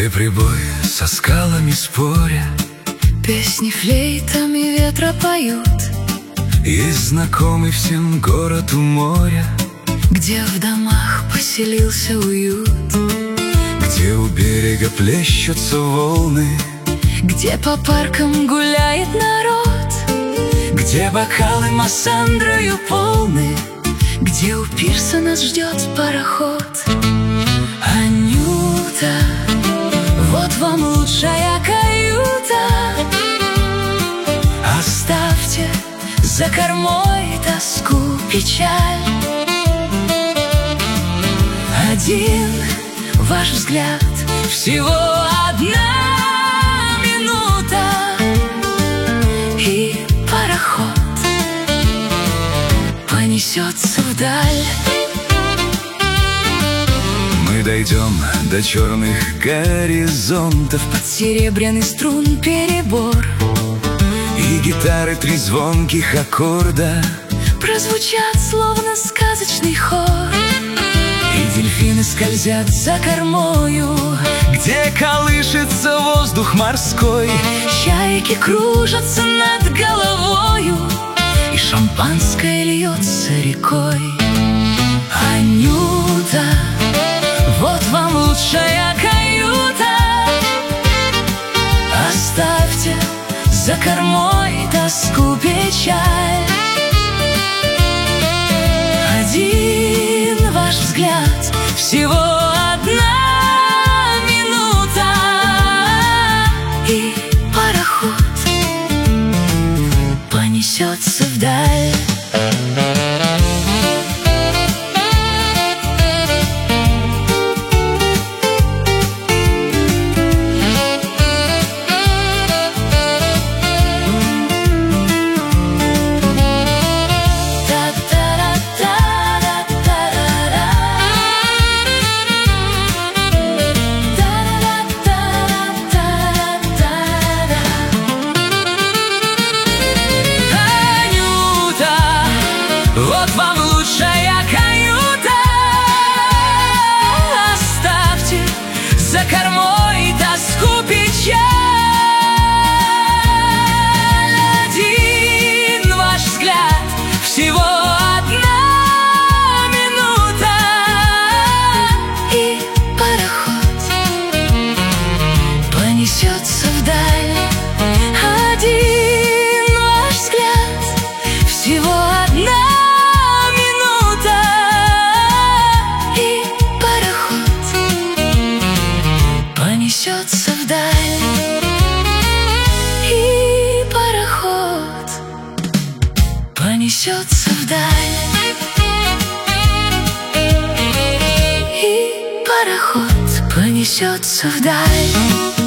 где прибой со скалами споря, песни флейтами ветра поют. Есть знакомый всем город у моря, где в домах поселился уют, где у берега плещутся волны, где по паркам гуляет народ, где бокалы массандрою полны, где у пирса нас ждет пароход. Анюта, вот вам лучшая каюта. Оставьте за кормой тоску, печаль. Один ваш взгляд, всего одна минута, и пароход понесется вдаль. Мы дойдем до черных горизонтов, под серебряный струн перебор, и гитары три звонких аккорда прозвучат словно сказочный хор. И дельфины скользят за кормою, где колышется воздух морской. Чайки кружатся над головою, и шампанское льется рекой. Анюта, вот вам лучшая каюта. Оставьте за кормой тоску, печаль. Один ваш взгляд, всего одна минута, и пароход понесется вдаль. Вот вам лучшая каюта. Оставьте за кормой тоску, печаль. Один ваш взгляд, всего одна минута, и пароход понесется вдаль. Один ваш взгляд, всего одна понесется вдаль, и пароход понесется вдаль, и пароход понесется вдаль.